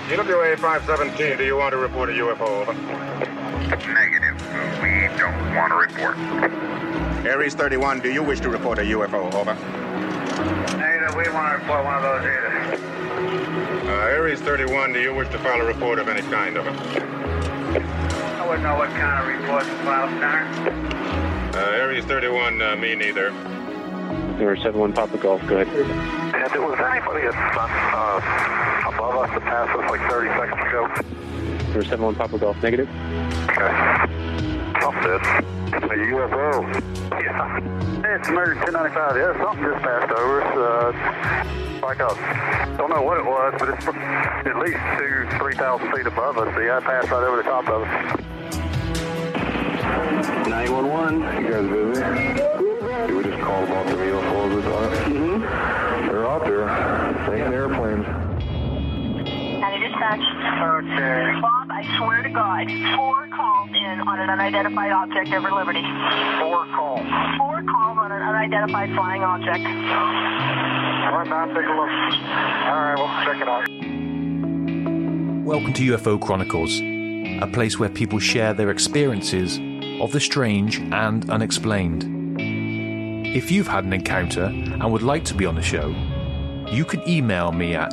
EWA 517, do you want to report a UFO? Over. Negative. We don't want to report. Aries 31, do you wish to report a UFO? Over. Negative. We want to report one of those either. Aries 31, do you wish to file a report of any kind? Over. I wouldn't know what kind of report to file, Center. Aries 31, me neither. 71 Papa Golf, go ahead. And there was anybody above us that passed us like 30 seconds ago? 71 Papa Golf, negative. Okay. Something. It's a UFO. Yeah. It's emergency 1095. Yeah, something just passed over us. Like don't know what it was, but it's at least 2,000-3,000 feet above us. So yeah, it passed right over the top of us. 911. You guys busy? We just called about the UFOs we thought. Mm-hmm. They're out there. Taking airplanes. County Dispatch. Okay. Bob, I swear to God, 4 calls in on an unidentified object over Liberty. 4 calls. 4 calls on an unidentified flying object. All right, now take a look. All right, we'll check it out. Welcome to UFO Chronicles, a place where people share their experiences of the strange and unexplained. If you've had an encounter and would like to be on the show, you can email me at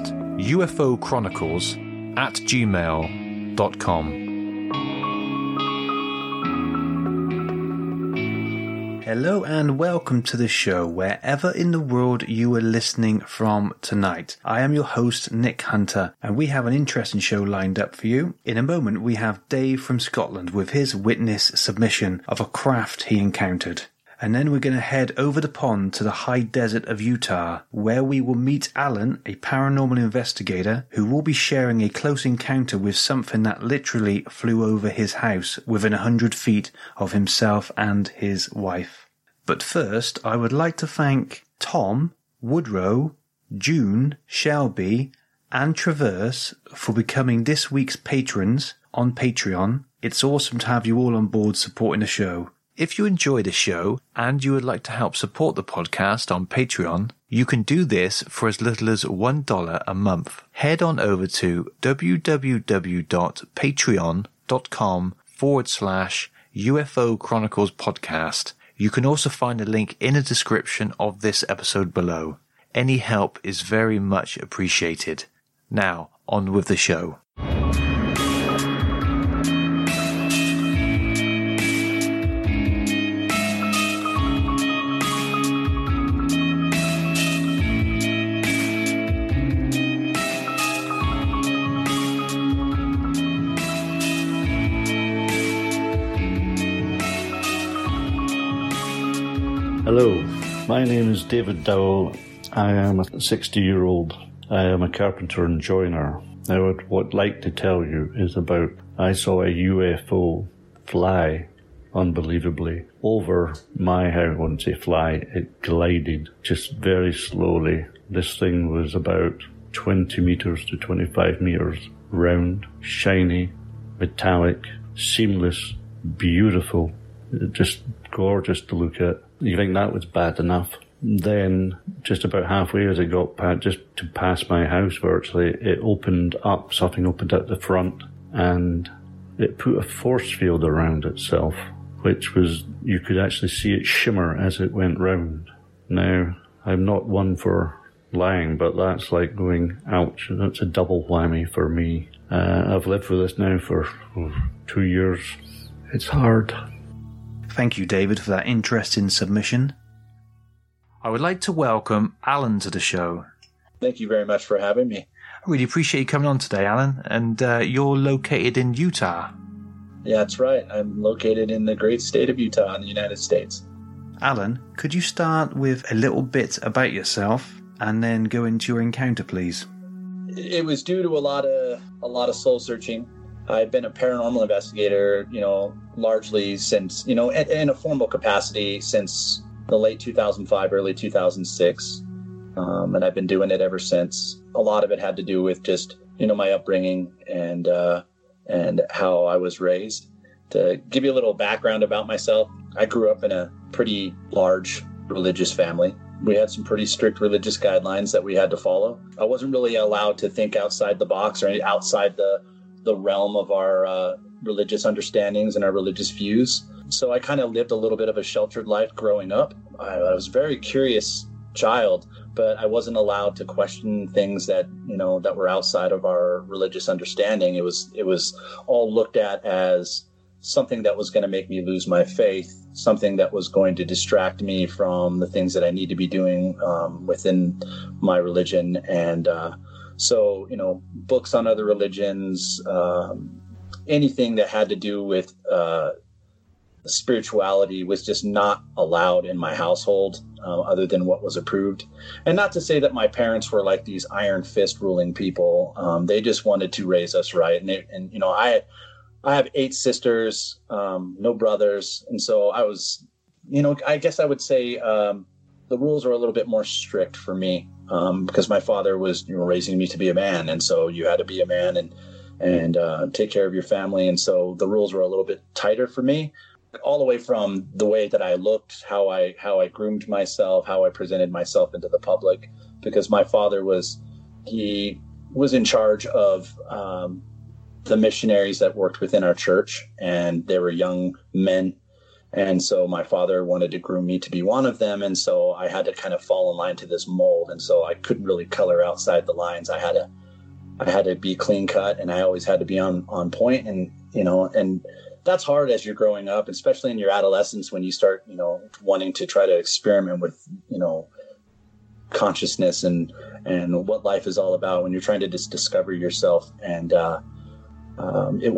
ufochronicles@gmail.com. Hello and welcome to the show wherever in the world you are listening from tonight. I am your host, Nick Hunter, and we have an interesting show lined up for you. In a moment, we have Dave from Scotland with his witness submission of a craft he encountered. And then we're going to head over the pond to the high desert of Utah, where we will meet Alan, a paranormal investigator, who will be sharing a close encounter with something that literally flew over his house within 100 feet of himself and his wife. But first, I would like to thank Tom, Woodrow, June, Shelby, and Traverse for becoming this week's patrons on Patreon. It's awesome to have you all on board supporting the show. If you enjoy the show and you would like to help support the podcast on Patreon, you can do this for as little as $1 a month. Head on over to www.patreon.com/UFO Chronicles podcast. You can also find a link in the description of this episode below. Any help is very much appreciated. Now, on with the show. Hello, my name is David Dowell. I am a 60-year-old. I am a carpenter and joiner. Now, what I'd like to tell you is about I saw a UFO fly, unbelievably, over my house. I wouldn't say fly, it glided just very slowly. This thing was about 20 meters to 25 meters round, shiny, metallic, seamless, beautiful, just gorgeous to look at. You think that was bad enough? Then, just about halfway as it got just to pass my house virtually, it opened up, something opened at the front, and it put a force field around itself, which was, you could actually see it shimmer as it went round. Now, I'm not one for lying, but that's like going, ouch, that's a double whammy for me. I've lived with this now for 2 years. It's hard. Thank you, David, for that interesting submission. I would like to welcome Alan to the show. Thank you very much for having me. I really appreciate you coming on today, Alan. And you're located in Utah. Yeah, that's right. I'm located in the great state of Utah in the United States. Alan, could you start with a little bit about yourself and then go into your encounter, please? It was due to a lot of soul searching. I've been a paranormal investigator, largely since, in a formal capacity since the late 2005, early 2006. And I've been doing it ever since. A lot of it had to do with just, my upbringing and how I was raised. To give you a little background about myself, I grew up in a pretty large religious family. we had some pretty strict religious guidelines that we had to follow. I wasn't really allowed to think outside the box or outside the realm of our religious understandings and our religious views. So I kind of lived a little bit of a sheltered life growing up. I was a very curious child, but I wasn't allowed to question things that, that were outside of our religious understanding. It was all looked at as something that was going to make me lose my faith, something that was going to distract me from the things that I need to be doing within my religion. And so, books on other religions, anything that had to do with spirituality was just not allowed in my household, other than what was approved. And not to say that my parents were like these iron fist ruling people. They just wanted to raise us right. And I have 8 sisters, no brothers. And so I was, I guess I would say the rules are a little bit more strict for me, because my father was raising me to be a man. And so you had to be a man and take care of your family. And so the rules were a little bit tighter for me, all the way from the way that I looked, how I groomed myself, how I presented myself into the public, because my father was in charge of the missionaries that worked within our church, and they were young men. And so my father wanted to groom me to be one of them. And so I had to kind of fall in line to this mold. And so I couldn't really color outside the lines. I had to be clean cut, and I always had to be on point. And, and that's hard as you're growing up, especially in your adolescence, when you start, wanting to try to experiment with, consciousness and what life is all about, when you're trying to just discover yourself. And, it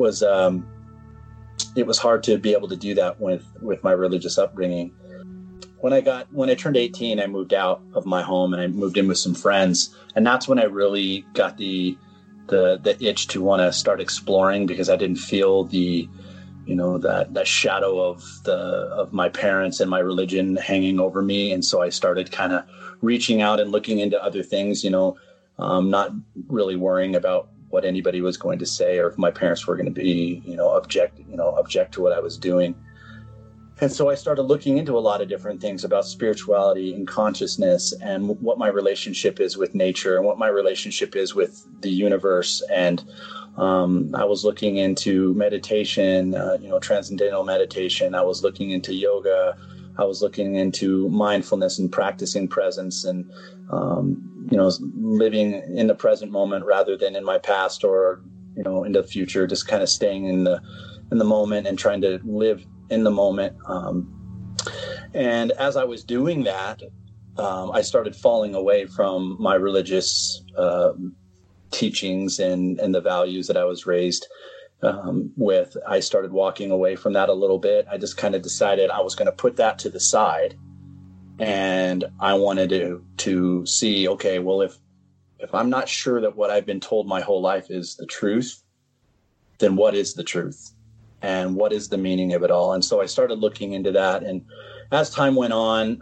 was hard to be able to do that with my religious upbringing. When I turned 18, I moved out of my home and I moved in with some friends. And that's when I really got the itch to want to start exploring, because I didn't feel that shadow of my parents and my religion hanging over me. And so I started kind of reaching out and looking into other things, not really worrying about what anybody was going to say, or if my parents were going to be, object to what I was doing. And so I started looking into a lot of different things about spirituality and consciousness, and what my relationship is with nature, and what my relationship is with the universe. And I was looking into meditation, transcendental meditation. I was looking into yoga. I was looking into mindfulness and practicing presence, and living in the present moment rather than in my past or in the future. Just kind of staying in the moment and trying to live in the moment. And as I was doing that, I started falling away from my religious teachings and the values that I was raised with. I started walking away from that a little bit. I just kind of decided I was going to put that to the side, and I wanted to see, okay, well, if I'm not sure that what I've been told my whole life is the truth, then what is the truth, and what is the meaning of it all? And so I started looking into that. And as time went on,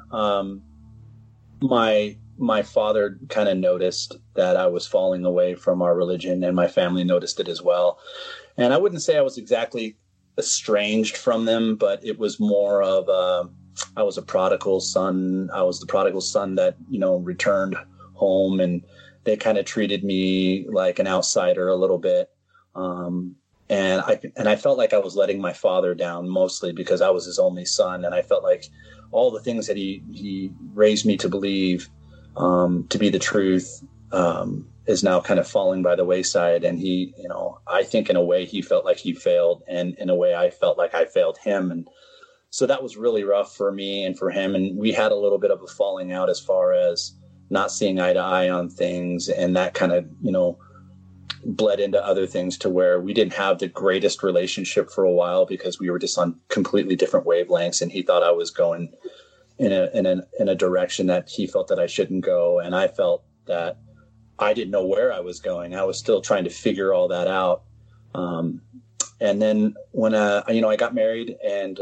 my father kind of noticed that I was falling away from our religion, and my family noticed it as well. And I wouldn't say I was exactly estranged from them, but it was more of I was a prodigal son. I was the prodigal son that, returned home, and they kind of treated me like an outsider a little bit. And I felt like I was letting my father down, mostly because I was his only son. And I felt like all the things that he raised me to believe to be the truth is now kind of falling by the wayside. And he, I think in a way he felt like he failed, and in a way I felt like I failed him. And so that was really rough for me and for him. And we had a little bit of a falling out as far as not seeing eye to eye on things. And that kind of, bled into other things, to where we didn't have the greatest relationship for a while, because we were just on completely different wavelengths. And he thought I was going in a direction that he felt that I shouldn't go. And I felt that I didn't know where I was going. I was still trying to figure all that out. And then when, I got married, and,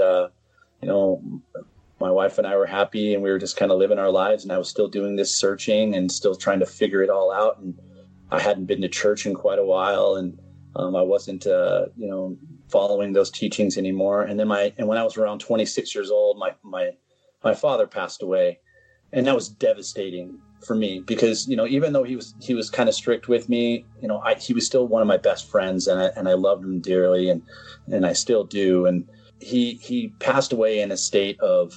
my wife and I were happy, and we were just kind of living our lives, and I was still doing this searching and still trying to figure it all out. And I hadn't been to church in quite a while, and I wasn't, following those teachings anymore. And then when I was around 26 years old, my father passed away. And that was devastating for me because, you know, even though he was kind of strict with me, you know, he was still one of my best friends, and I loved him dearly, and I still do. And he passed away in a state of,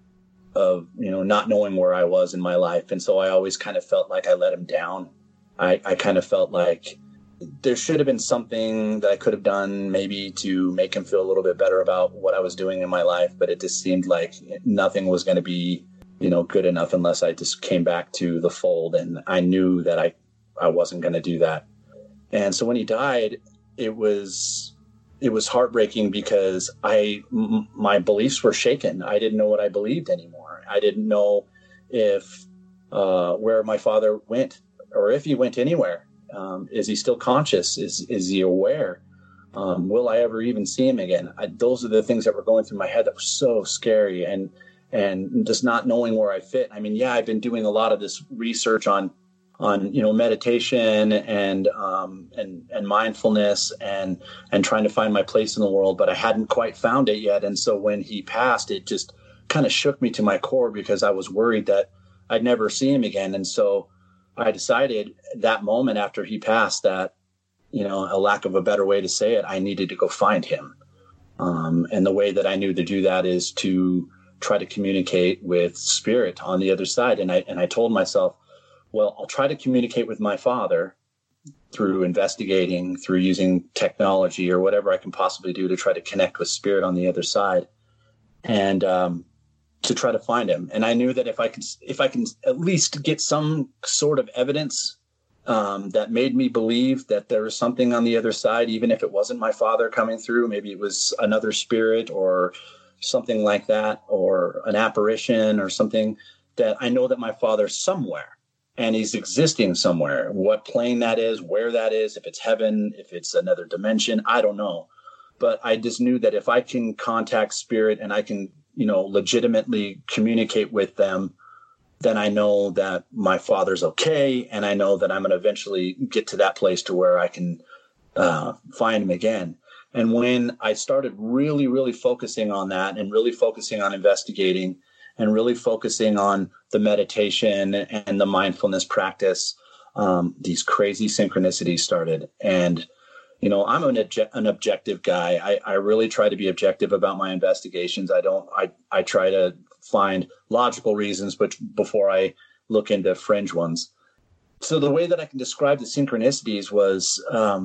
you know, not knowing where I was in my life. And so I always kind of felt like I let him down. I kind of felt like there should have been something that I could have done maybe to make him feel a little bit better about what I was doing in my life. But it just seemed like nothing was going to be, you know, good enough unless I just came back to the fold. And I knew that I wasn't going to do that. And so when he died, it was heartbreaking because my beliefs were shaken. I didn't know what I believed anymore. I didn't know if where my father went or if he went anywhere. Is he still conscious? Is he aware? Will I ever even see him again? Those are the things that were going through my head that were so scary, and just not knowing where I fit. I mean, yeah, I've been doing a lot of this research on you know, meditation and mindfulness and trying to find my place in the world, but I hadn't quite found it yet. And so when he passed, it just kind of shook me to my core because I was worried that I'd never see him again. And so I decided that moment after he passed that, you know, a lack of a better way to say it, I needed to go find him. And the way that I knew to do that is to try to communicate with spirit on the other side. And I told myself, well, I'll try to communicate with my father through investigating, through using technology or whatever I can possibly do to try to connect with spirit on the other side, and to try to find him. And I knew that if I can at least get some sort of evidence that made me believe that there was something on the other side, even if it wasn't my father coming through, maybe it was another spirit or something like that, or an apparition or something, that I know that my father's somewhere. And he's existing somewhere. What plane that is, where that is, if it's heaven, if it's another dimension, I don't know. But I just knew that if I can contact spirit and I can, you know, legitimately communicate with them, then I know that my father's okay. And I know that I'm going to eventually get to that place to where I can find him again. And when I started really, really focusing on that and really focusing on investigating and really focusing on the meditation and the mindfulness practice, these crazy synchronicities started. And, you know, I'm an objective guy. I really try to be objective about my investigations. I try to find logical reasons, but before I look into fringe ones. So the way that I can describe the synchronicities was,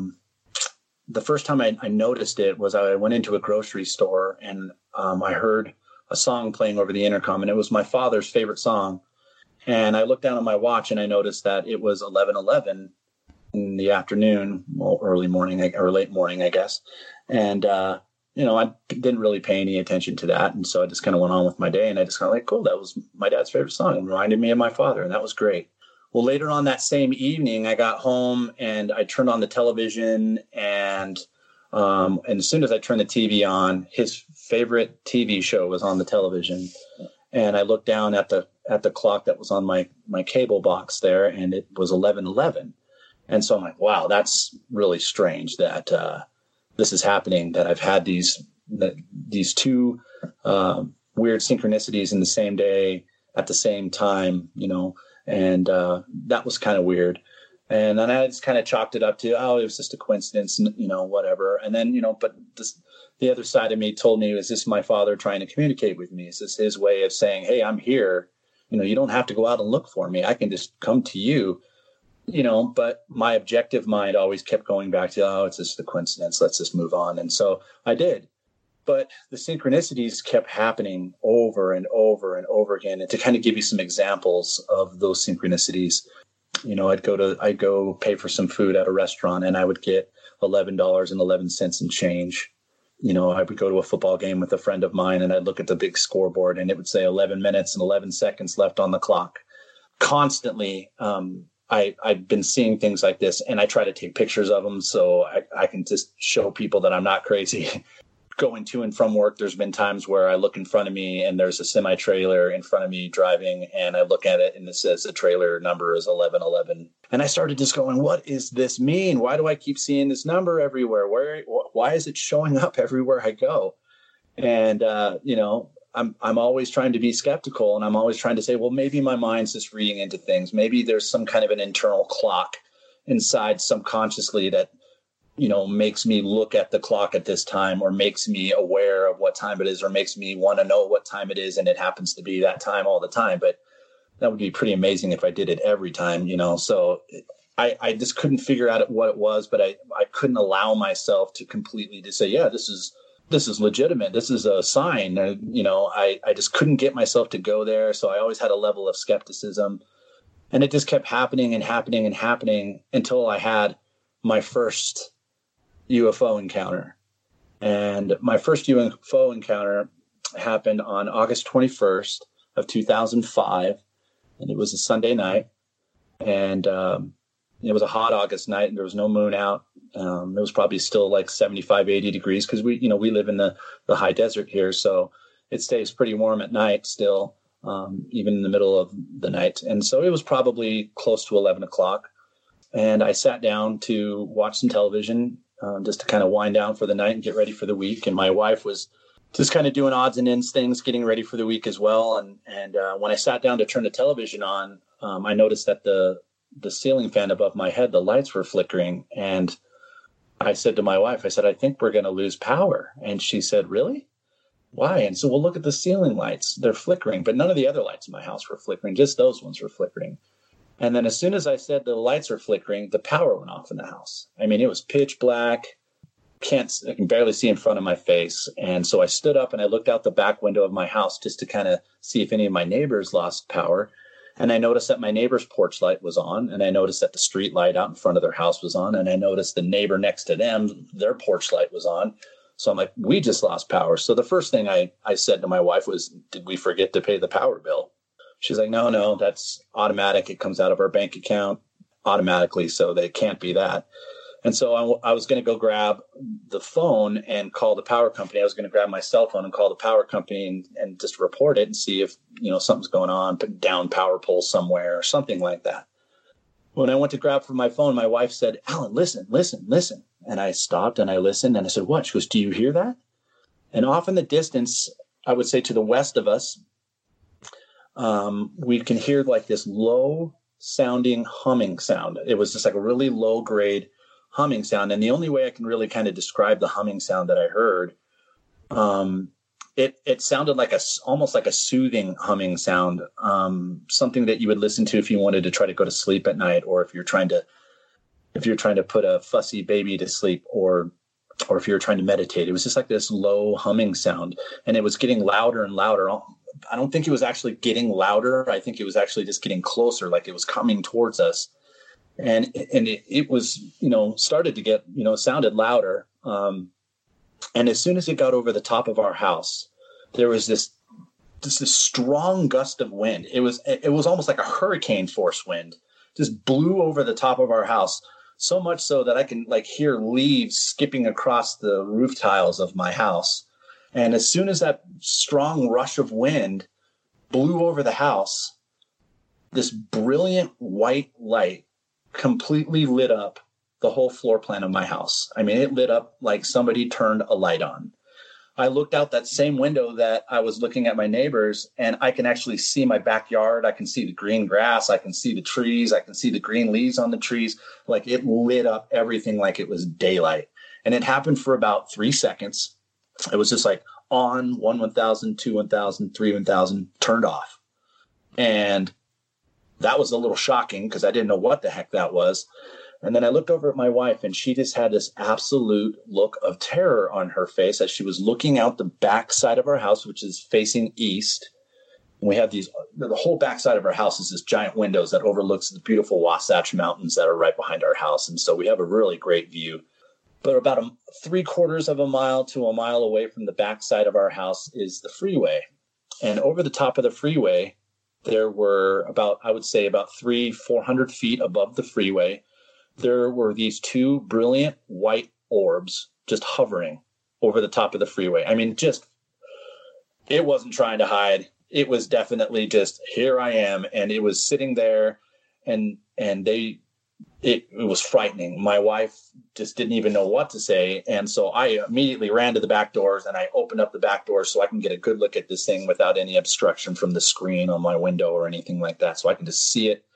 the first time I noticed it was I went into a grocery store and I heard a song playing over the intercom, and it was my father's favorite song. And I looked down at my watch and I noticed that it was 11:11 in the afternoon, well, early morning or late morning, I guess. And, you know, I didn't really pay any attention to that. And so I just kind of went on with my day, and I just kind of like, cool, that was my dad's favorite song. It reminded me of my father, and that was great. Well, later on that same evening, I got home and I turned on the television, and as soon as I turned the TV on, his favorite TV show was on the television. And I looked down at the clock that was on my cable box there, and it was 11:11. And so I'm like, wow, that's really strange that this is happening, that I've had these two weird synchronicities in the same day at the same time, you know, and that was kind of weird. And then I just kind of chalked it up to, oh, it was just a coincidence, you know, whatever. And then, you know, but the other side of me told me, is this my father trying to communicate with me? Is this his way of saying, hey, I'm here. You know, you don't have to go out and look for me. I can just come to you, you know. But my objective mind always kept going back to, oh, it's just a coincidence. Let's just move on. And so I did. But the synchronicities kept happening over and over and over again. And to kind of give you some examples of those synchronicities, you know, I'd go pay for some food at a restaurant, and I would get $11.11 in change. You know, I would go to a football game with a friend of mine, and I'd look at the big scoreboard, and it would say 11 minutes and 11 seconds left on the clock. Constantly, I've been seeing things like this, and I try to take pictures of them so I can just show people that I'm not crazy. Going to and from work, there's been times where I look in front of me and there's a semi-trailer in front of me driving, and I look at it and it says the trailer number is 1111. And I started just going, what does this mean? Why do I keep seeing this number everywhere? Why is it showing up everywhere I go? And, you know, I'm always trying to be skeptical, and I'm always trying to say, well, maybe my mind's just reading into things. Maybe there's some kind of an internal clock inside subconsciously that, makes me look at the clock at this time, or makes me aware of what time it is, or makes me want to know what time it is. And it happens to be that time all the time. But that would be pretty amazing if I did it every time, So I just couldn't figure out what it was, but I couldn't allow myself to completely just say, yeah, this is legitimate. This is a sign. I just couldn't get myself to go there. So I always had a level of skepticism, and it just kept happening and happening and happening until I had my first UFO encounter. And my first UFO encounter happened on August 21st of 2005. And it was a Sunday night. And it was a hot August night, and there was no moon out. It was probably still like 75, 80 degrees because we live in the high desert here. So it stays pretty warm at night still, even in the middle of the night. And so it was probably close to 11 o'clock. And I sat down to watch some television just to kind of wind down for the night and get ready for the week. And my wife was just kind of doing odds and ends things, getting ready for the week as well. And when I sat down to turn the television on, I noticed that the ceiling fan above my head, the lights were flickering. And I said to my wife, I think we're going to lose power. And she said, really? Why? And so we'll look at the ceiling lights. They're flickering, but none of the other lights in my house were flickering. Just those ones were flickering. And then as soon as I said the lights are flickering, the power went off in the house. I mean, it was pitch black. I can barely see in front of my face. And so I stood up and I looked out the back window of my house just to kind of see if any of my neighbors lost power. And I noticed that my neighbor's porch light was on, and I noticed that the street light out in front of their house was on, and I noticed the neighbor next to them, their porch light was on. So I'm like, we just lost power. So the first thing I said to my wife was, did we forget to pay the power bill? She's like, no, that's automatic. It comes out of our bank account automatically, so they can't be that. And so I was going to go grab the phone and call the power company. I was going to grab my cell phone and call the power company and just report it and see if, something's going on, put down power pole somewhere or something like that. When I went to grab for my phone, my wife said, Alan, listen. And I stopped and I listened and I said, what? She goes, do you hear that? And off in the distance, I would say to the west of us, we can hear like this low sounding humming sound. It was just like a really low grade humming sound. And the only way I can really kind of describe the humming sound that I heard, it sounded like almost like a soothing humming sound, something that you would listen to if you wanted to try to go to sleep at night, or if you're trying to put a fussy baby to sleep, or if you're trying to meditate. It was just like this low humming sound, and it was getting louder and louder. I don't think it was actually getting louder. I think it was actually just getting closer, like it was coming towards us. And it was, started to get, sounded louder. And as soon as it got over the top of our house, there was this strong gust of wind. It was almost like a hurricane force wind, just blew over the top of our house, so much so that I can hear leaves skipping across the roof tiles of my house. And as soon as that strong rush of wind blew over the house, this brilliant white light completely lit up the whole floor plan of my house. I mean, it lit up like somebody turned a light on. I looked out that same window that I was looking at my neighbors, and I can actually see my backyard. I can see the green grass. I can see the trees. I can see the green leaves on the trees. Like, it lit up everything like it was daylight. And it happened for about 3 seconds. It was just like on, 1 1000, 2 1000, 3 1000, turned off. And that was a little shocking because I didn't know what the heck that was. And then I looked over at my wife, and she just had this absolute look of terror on her face as she was looking out the back side of our house, which is facing east. And we have the whole back side of our house is this giant windows that overlooks the beautiful Wasatch Mountains that are right behind our house. And so we have a really great view. But about 3/4 of a mile to a mile away from the back side of our house is the freeway. And over the top of the freeway, there were about 300-400 feet above the freeway, there were these two brilliant white orbs just hovering over the top of the freeway. I mean, it wasn't trying to hide. It was definitely just, here I am. And it was sitting there, and they it was frightening. My wife just didn't even know what to say. And so I immediately ran to the back doors and I opened up the back doors so I can get a good look at this thing without any obstruction from the screen on my window or anything like that. So I can just see it.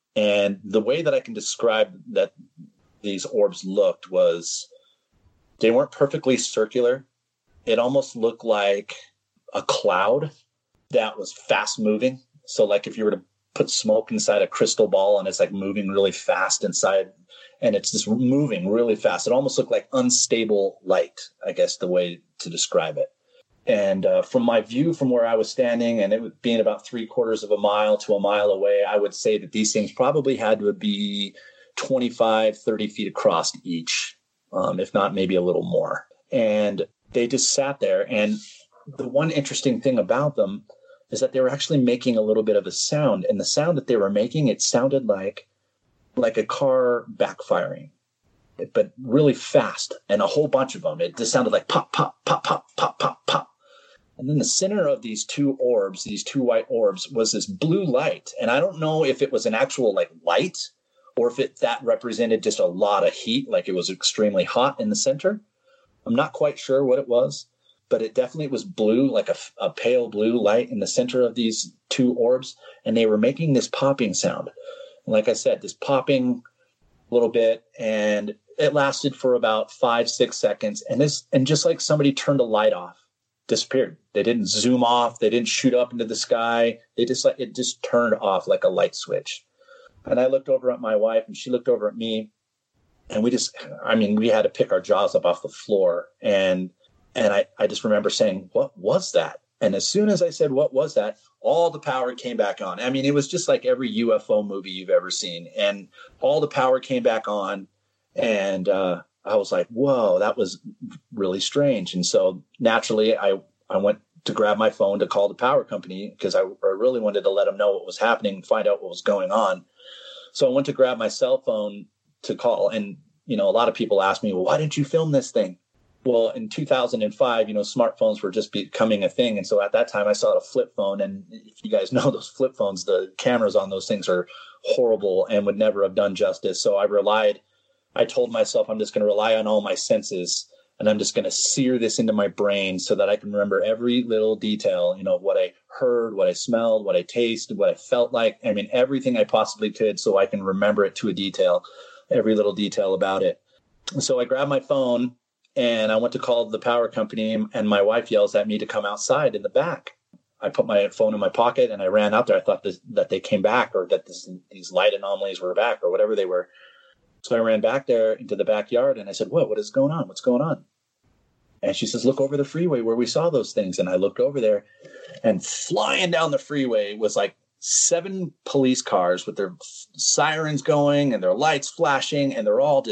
And the way that I can describe that these orbs looked was they weren't perfectly circular. It almost looked like a cloud that was fast moving. So like if you were to put smoke inside a crystal ball and it's like moving really fast inside and it's just moving really fast. It almost looked like unstable light, I guess the way to describe it. And from my view from where I was standing, and it being about 3/4 of a mile to a mile away, I would say that these things probably had to be 25, 30 feet across each, if not maybe a little more. And they just sat there. And the one interesting thing about them is that they were actually making a little bit of a sound. And the sound that they were making, it sounded like a car backfiring, but really fast, and a whole bunch of them. It just sounded like pop, pop, pop, pop, pop, pop, pop. And then the center of these two orbs, these two white orbs, was this blue light. And I don't know if it was an actual like light or if that represented just a lot of heat, like it was extremely hot in the center. I'm not quite sure what it was, but it definitely was blue, like a pale blue light in the center of these two orbs. And they were making this popping sound. And like I said, this popping a little bit, and it lasted for about 5-6 seconds. And just like somebody turned a light off, disappeared. They didn't zoom off. They didn't shoot up into the sky. It just turned off like a light switch. And I looked over at my wife and she looked over at me, and we had to pick our jaws up off the floor. And I just remember saying, "What was that?" And as soon as I said, "What was that?" all the power came back on. I mean, it was just like every UFO movie you've ever seen. And all the power came back on. And I was like, whoa, that was really strange. And so naturally, I went to grab my phone to call the power company because I really wanted to let them know what was happening and find out what was going on. So I went to grab my cell phone to call. And, a lot of people ask me, well, why didn't you film this thing? Well, in 2005, smartphones were just becoming a thing. And so at that time I saw a flip phone. And if you guys know those flip phones, the cameras on those things are horrible and would never have done justice. So I told myself I'm just going to rely on all my senses, and I'm just going to sear this into my brain so that I can remember every little detail, what I heard, what I smelled, what I tasted, what I felt like. I mean, everything I possibly could so I can remember it to a detail, every little detail about it. So I grabbed my phone and I went to call the power company, and my wife yells at me to come outside in the back. I put my phone in my pocket and I ran out there. I thought that they came back, or that these light anomalies were back, or whatever they were. So I ran back there into the backyard and I said, what is going on? What's going on? And she says, look over the freeway where we saw those things. And I looked over there, and flying down the freeway was like 7 police cars with their sirens going and their lights flashing. And they're all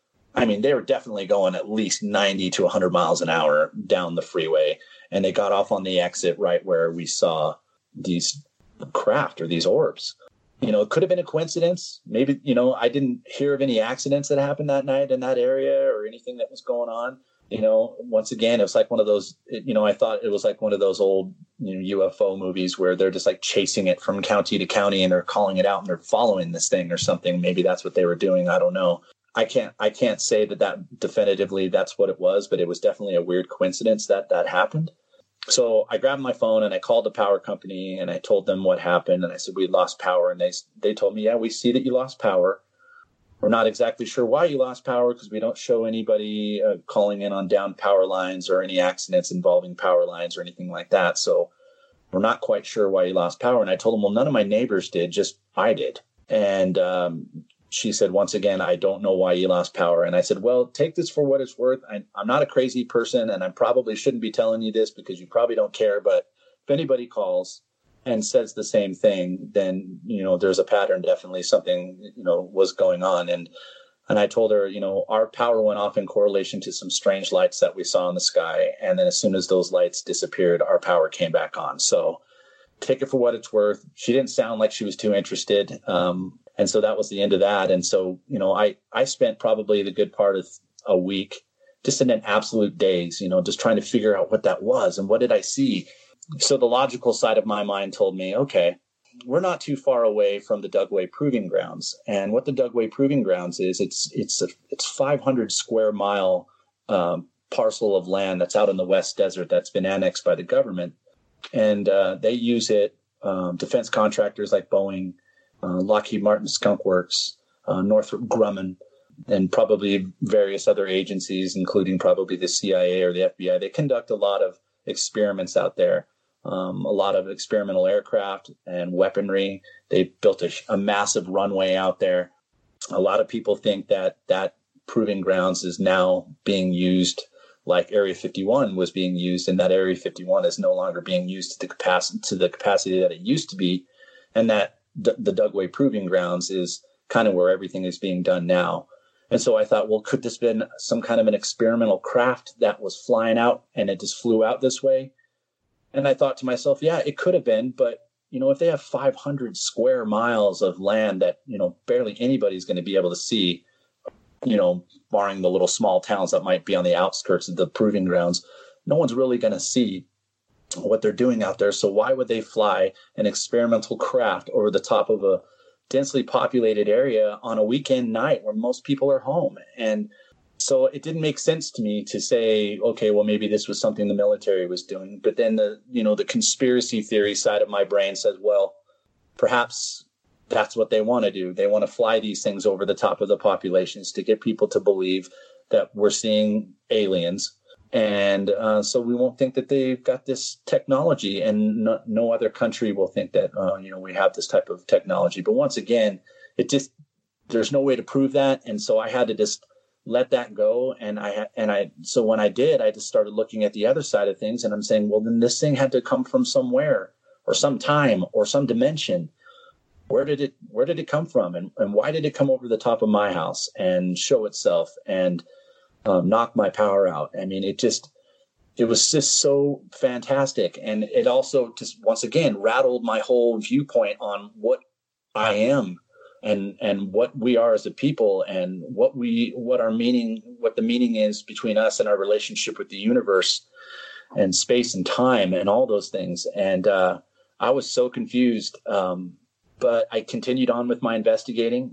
they were definitely going at least 90 to 100 miles an hour down the freeway. And they got off on the exit right where we saw these craft or these orbs. It could have been a coincidence. Maybe, I didn't hear of any accidents that happened that night in that area or anything that was going on. Once again, it was like one of those, I thought it was like one of those old UFO movies where they're just like chasing it from county to county and they're calling it out and they're following this thing or something. Maybe that's what they were doing. I don't know. I can't say that definitively that's what it was, but it was definitely a weird coincidence that happened. So I grabbed my phone and I called the power company and I told them what happened. And I said, we lost power. And they told me, yeah, we see that you lost power. We're not exactly sure why you lost power because we don't show anybody calling in on down power lines or any accidents involving power lines or anything like that. So we're not quite sure why you lost power. And I told them, well, none of my neighbors did, just I did. And she said, once again, I don't know why you lost power. And I said, well, take this for what it's worth. I'm not a crazy person, and I probably shouldn't be telling you this because you probably don't care. But if anybody calls and says the same thing, then, there's a pattern. Definitely something, was going on. And I told her, our power went off in correlation to some strange lights that we saw in the sky. And then as soon as those lights disappeared, our power came back on. So take it for what it's worth. She didn't sound like she was too interested. And so that was the end of that. And so, I spent probably the good part of a week just in an absolute daze, just trying to figure out what that was and what did I see. So the logical side of my mind told me, okay, we're not too far away from the Dugway Proving Grounds. And what the Dugway Proving Grounds is, it's 500 square mile parcel of land that's out in the West Desert that's been annexed by the government. And they use it, defense contractors like Boeing, Lockheed Martin Skunk Works, Northrop Grumman, and probably various other agencies, including probably the CIA or the FBI. They conduct a lot of experiments out there, a lot of experimental aircraft and weaponry. They built a massive runway out there. A lot of people think that that proving grounds is now being used like Area 51 was being used, and that Area 51 is no longer being used to the capacity that it used to be, and that the Dugway Proving Grounds is kind of where everything is being done now. And so I thought, well, could this have been some kind of an experimental craft that was flying out and it just flew out this way? And I thought to myself, yeah, it could have been, but if they have 500 square miles of land that, barely anybody's going to be able to see, barring the little small towns that might be on the outskirts of the proving grounds, no one's really going to see what they're doing out there. So why would they fly an experimental craft over the top of a densely populated area on a weekend night where most people are home? And so it didn't make sense to me to say, okay, well, maybe this was something the military was doing. But then the conspiracy theory side of my brain says, well, perhaps that's what they want to do. They want to fly these things over the top of the populations to get people to believe that we're seeing aliens. And so we won't think that they've got this technology, and no other country will think that, we have this type of technology. But once again, there's no way to prove that. And so I had to just let that go. So when I did, I just started looking at the other side of things, and I'm saying, well, then this thing had to come from somewhere or some time or some dimension. Where did it come from? And why did it come over the top of my house and show itself and knock my power out? I mean, it was just so fantastic. And it also just, once again, rattled my whole viewpoint on what I am and what we are as a people, and what the meaning is between us and our relationship with the universe and space and time and all those things. And I was so confused. But I continued on with my investigating.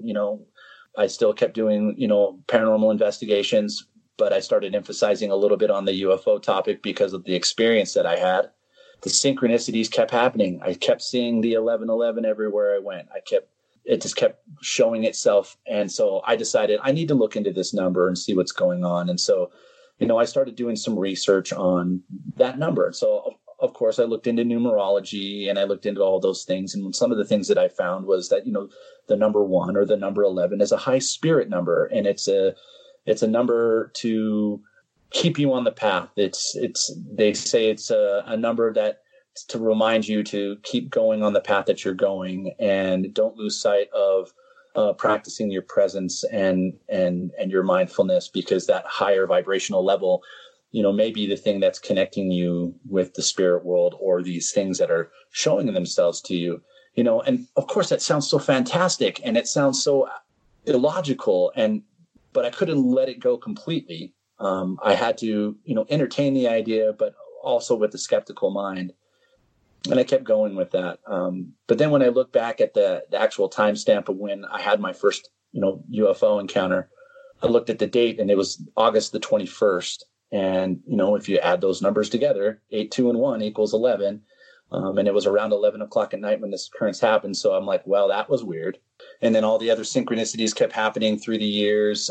I still kept doing, paranormal investigations, but I started emphasizing a little bit on the UFO topic because of the experience that I had. The synchronicities kept happening. I kept seeing the 1111 everywhere I went. It just kept showing itself. And so I decided I need to look into this number and see what's going on. And so, I started doing some research on that number. So of course, I looked into numerology and I looked into all those things. And some of the things that I found was that, the number 1 or the number 11 is a high spirit number. And it's a number to keep you on the path. They say it's a number that to remind you to keep going on the path that you're going, and don't lose sight of practicing your presence and your mindfulness, because that higher vibrational level may be the thing that's connecting you with the spirit world, or these things that are showing themselves to you, and of course that sounds so fantastic and it sounds so illogical, but I couldn't let it go completely. I had to, entertain the idea, but also with a skeptical mind. And I kept going with that. But then when I look back at the actual timestamp of when I had my first, UFO encounter, I looked at the date and it was August the 21st. And, if you add those numbers together, 8, 2, and 1 equals 11. And it was around 11 o'clock at night when this occurrence happened. So I'm like, well, that was weird. And then all the other synchronicities kept happening through the years.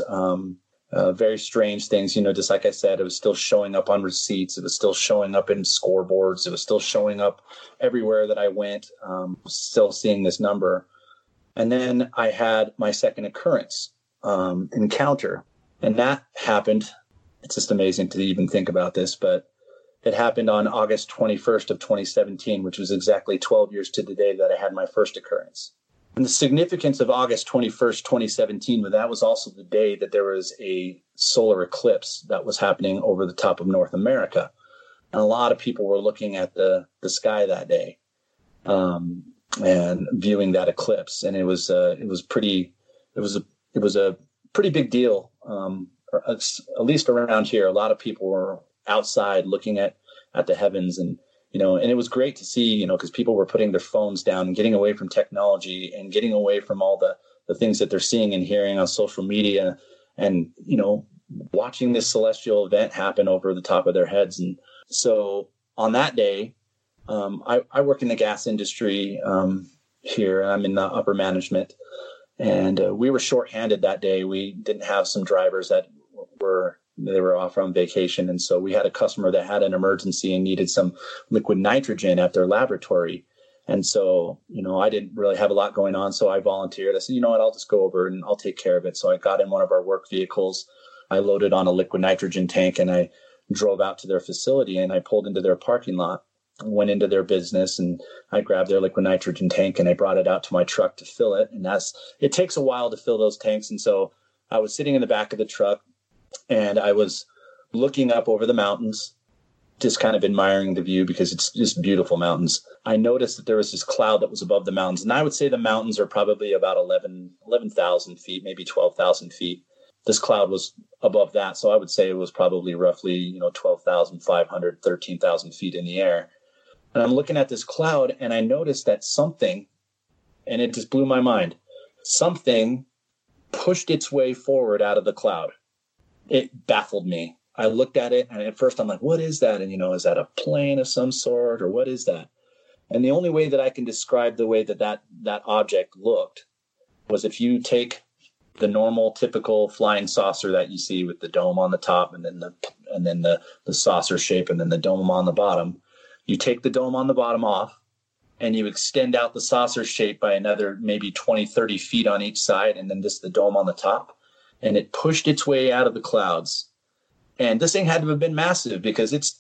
Very strange things, just like I said, it was still showing up on receipts. It was still showing up in scoreboards. It was still showing up everywhere that I went, still seeing this number. And then I had my second occurrence, encounter. And that happened. It's just amazing to even think about this, but it happened on August 21st of 2017, which was exactly 12 years to the day that I had my first occurrence. And the significance of August 21st, 2017, but that was also the day that there was a solar eclipse that was happening over the top of North America. And a lot of people were looking at the sky that day and viewing that eclipse. And it was a pretty big deal. At least around here, a lot of people were outside looking at the heavens, and and it was great to see, because people were putting their phones down and getting away from technology and getting away from all the things that they're seeing and hearing on social media and, watching this celestial event happen over the top of their heads. And so on that day, I work in the gas industry here. I'm in the upper management, and we were shorthanded that day. We didn't have some drivers that were off on vacation. And so we had a customer that had an emergency and needed some liquid nitrogen at their laboratory. And so, I didn't really have a lot going on. So I volunteered. I said, you know what, I'll just go over and I'll take care of it. So I got in one of our work vehicles. I loaded on a liquid nitrogen tank and I drove out to their facility and I pulled into their parking lot, went into their business, and I grabbed their liquid nitrogen tank and I brought it out to my truck to fill it. And it takes a while to fill those tanks. And so I was sitting in the back of the truck and I was looking up over the mountains, just kind of admiring the view because it's just beautiful mountains. I noticed that there was this cloud that was above the mountains. And I would say the mountains are probably about 11,000 feet, maybe 12,000 feet. This cloud was above that. So I would say it was probably roughly, 12,500, 13,000 feet in the air. And I'm looking at this cloud and I noticed that something, and it just blew my mind, something pushed its way forward out of the cloud. It baffled me. I looked at it and at first I'm like, what is that? And, is that a plane of some sort or what is that? And the only way that I can describe the way that object looked was if you take the normal typical flying saucer that you see with the dome on the top and then the saucer shape and then the dome on the bottom, you take the dome on the bottom off and you extend out the saucer shape by another maybe 20, 30 feet on each side and then just the dome on the top. And it pushed its way out of the clouds. And this thing had to have been massive because it's,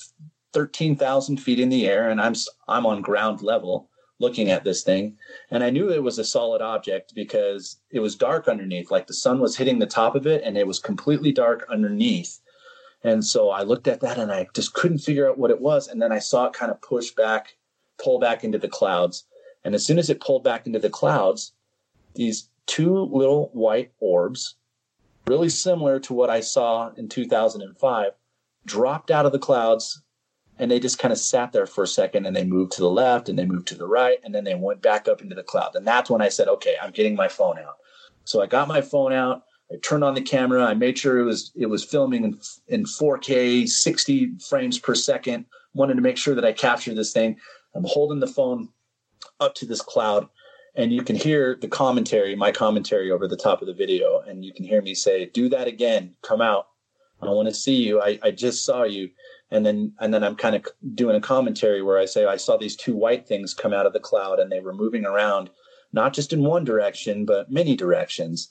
13,000 feet in the air and I'm on ground level looking at this thing. And I knew it was a solid object because it was dark underneath, like the sun was hitting the top of it and it was completely dark underneath. And so I looked at that and I just couldn't figure out what it was. And then I saw it kind of pull back into the clouds. And as soon as it pulled back into the clouds, these two little white orbs, really similar to what I saw in 2005, dropped out of the clouds. And they just kind of sat there for a second and they moved to the left and they moved to the right. And then they went back up into the cloud. And that's when I said, okay, I'm getting my phone out. So I got my phone out. I turned on the camera. I made sure it was filming in 4K, 60 frames per second. Wanted to make sure that I captured this thing. I'm holding the phone up to this cloud and you can hear my commentary over the top of the video. And you can hear me say, do that again. Come out. I want to see you. I just saw you. And then I'm kind of doing a commentary where I say, I saw these two white things come out of the cloud and they were moving around, not just in one direction, but many directions.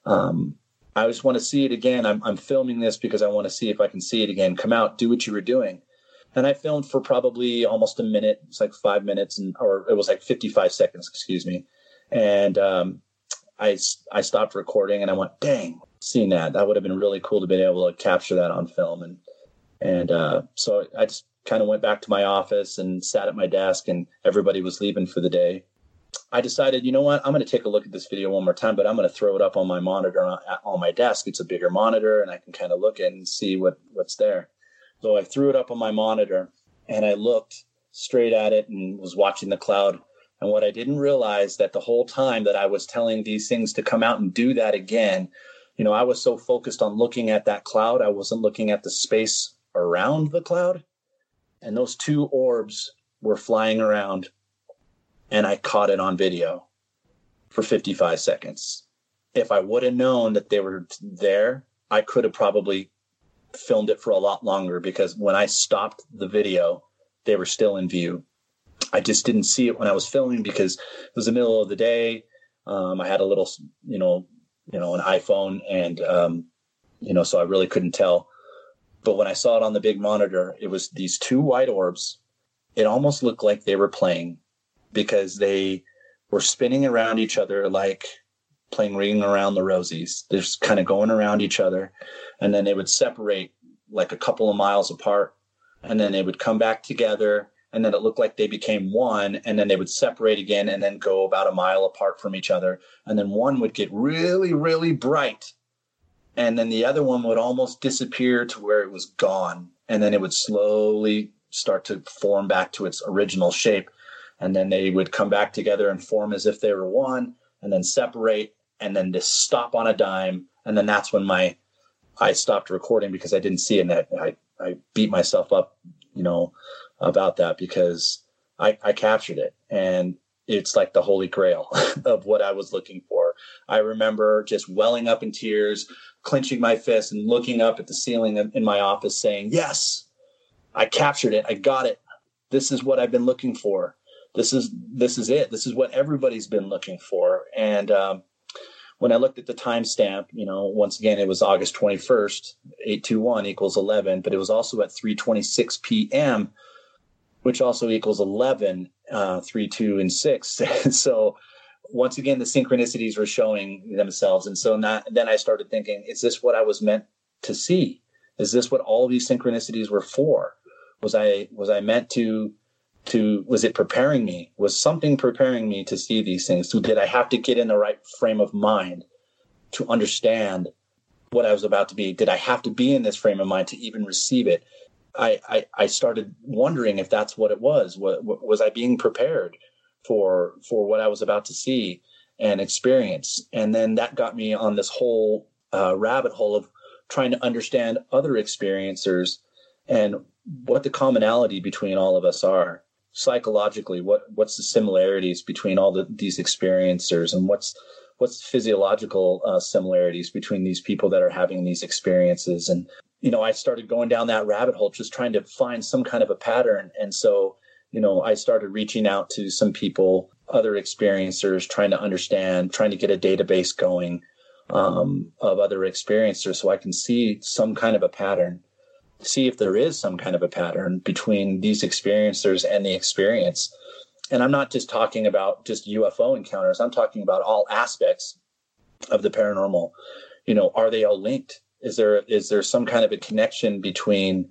I just want to see it again. I'm filming this because I want to see if I can see it again. Come out, do what you were doing. And I filmed for probably almost a minute. It's like 5 minutes or it was like 55 seconds, excuse me. And I stopped recording and I went, dang, seeing that would have been really cool to be able to capture that on film. And so I just kind of went back to my office and sat at my desk and everybody was leaving for the day. I decided, you know what, I'm going to take a look at this video one more time, but I'm going to throw it up on my monitor on my desk. It's a bigger monitor and I can kind of look at it and see what's there. So I threw it up on my monitor and I looked straight at it and was watching the cloud. And what I didn't realize that the whole time that I was telling these things to come out and do that again, I was so focused on looking at that cloud. I wasn't looking at the space around the cloud, and those two orbs were flying around and I caught it on video for 55 seconds. If I would have known that they were there, I could have probably filmed it for a lot longer because when I stopped the video, they were still in view. I just didn't see it when I was filming because it was the middle of the day. I had a little, an iPhone and, so I really couldn't tell. But when I saw it on the big monitor, it was these two white orbs. It almost looked like they were playing because they were spinning around each other like playing Ring Around the Rosies. They're just kind of going around each other. And then they would separate like a couple of miles apart. And then they would come back together. And then it looked like they became one. And then they would separate again and then go about a mile apart from each other. And then one would get really, really bright. And then the other one would almost disappear to where it was gone. And then it would slowly start to form back to its original shape. And then they would come back together and form as if they were one, and then separate, and then just stop on a dime. And then that's when I stopped recording because I didn't see it. And I beat myself up, about that because I captured it. And it's like the holy grail of what I was looking for. I remember just welling up in tears, clenching my fist and looking up at the ceiling in my office saying, yes, I captured it. I got it. This is what I've been looking for. This is it. This is what everybody's been looking for. And when I looked at the timestamp, once again, it was August 21st, 821 equals 11, but it was also at 3:26 p.m., which also equals 11, 3, 2, and 6. So once again, the synchronicities were showing themselves. And so then I started thinking, is this what I was meant to see? Is this what all these synchronicities were for? Was I meant to was it preparing me? Was something preparing me to see these things? So did I have to get in the right frame of mind to understand what I was about to be? Did I have to be in this frame of mind to even receive it? I started wondering if that's what it was. Was I being prepared for what I was about to see and experience? And then that got me on this whole rabbit hole of trying to understand other experiencers and what the commonality between all of us are. Psychologically, what's the similarities between all these experiencers, and what's physiological similarities between these people that are having these experiences? And I started going down that rabbit hole, just trying to find some kind of a pattern. And so, I started reaching out to some people, other experiencers, trying to understand, trying to get a database going of other experiencers, so I can see some kind of a pattern. See if there is some kind of a pattern between these experiencers and the experience. And I'm not just talking about just UFO encounters. I'm talking about all aspects of the paranormal. Are they all linked? Is there some kind of a connection between